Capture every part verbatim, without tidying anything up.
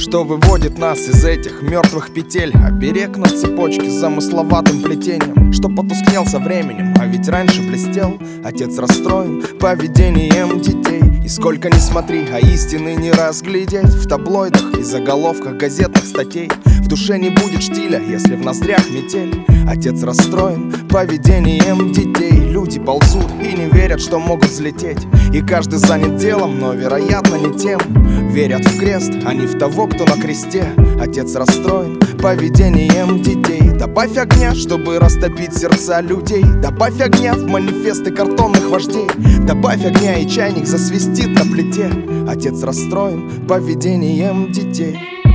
что выводит нас из этих мертвых петель. Оберег на цепочке с замысловатым плетением, что потускнел со временем, а ведь раньше блестел. Отец расстроен поведением детей. И сколько ни смотри, а истины не разглядеть в таблоидах и заголовках газетных статей. В душе не будет штиля, если в ноздрях метель. Отец расстроен поведением детей. Люди ползут и не верят, что могут взлететь. И каждый занят делом, но вероятно не тем. Верят в крест, а не в того, кто на кресте. Отец расстроен поведением детей. Добавь огня, чтобы растопить сердца людей. Добавь огня в манифесты картонных вождей. Добавь огня, и чайник засвистит на плите. Отец расстроен поведением детей.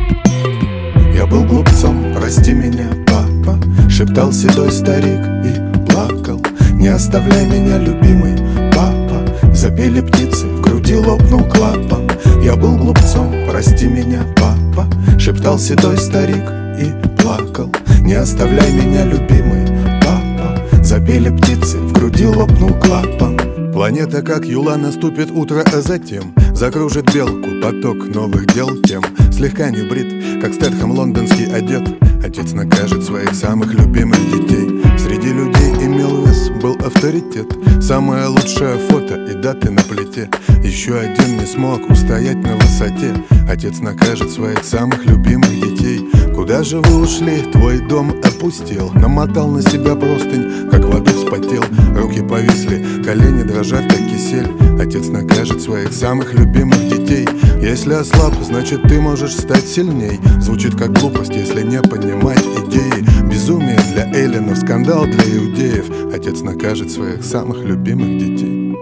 Я был глупцом, прости меня, папа, шептал седой старик и плакал. Не оставляй меня, любимый папа. Запели птицы, в груди лопнул клапан. Я был глупцом, прости меня, папа, шептал седой старик и плакал. Не оставляй меня, любимый папа. Запели птицы, в груди лопнул клапан. Планета как юла, наступит утро, а затем закружит белку поток новых дел тем. Слегка не брит, как Стэтхэм лондонский одет. Отец накажет своих самых любимых детей. Среди людей имел вес, был авторитет. Самое лучшее фото и даты на плите. Еще один не смог устоять на высоте. Отец накажет своих самых любимых детей. Куда же вы ушли? Твой дом опустел. Намотал на себя простынь, как в аду вспотел. Руки повисли, колени дрожат, как кисель. Отец накажет своих самых любимых детей. Если ослаб, значит ты можешь стать сильней. Звучит как глупость, если не понимать идеи. Безумие для эллинов, скандал для иудеев. Отец накажет своих самых любимых детей.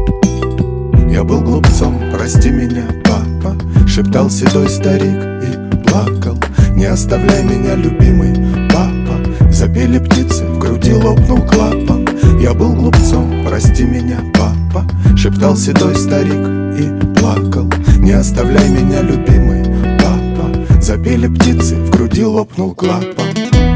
Я был глупцом, прости меня, папа, шептал седой старик и плакал. Не оставляй меня, любимый папа. Запели птицы, в груди лопнул клапан. Я был глупцом, прости меня, папа, шептал седой старик и плакал. Не оставляй меня, любимый папа. Запели птицы, в груди лопнул клапан.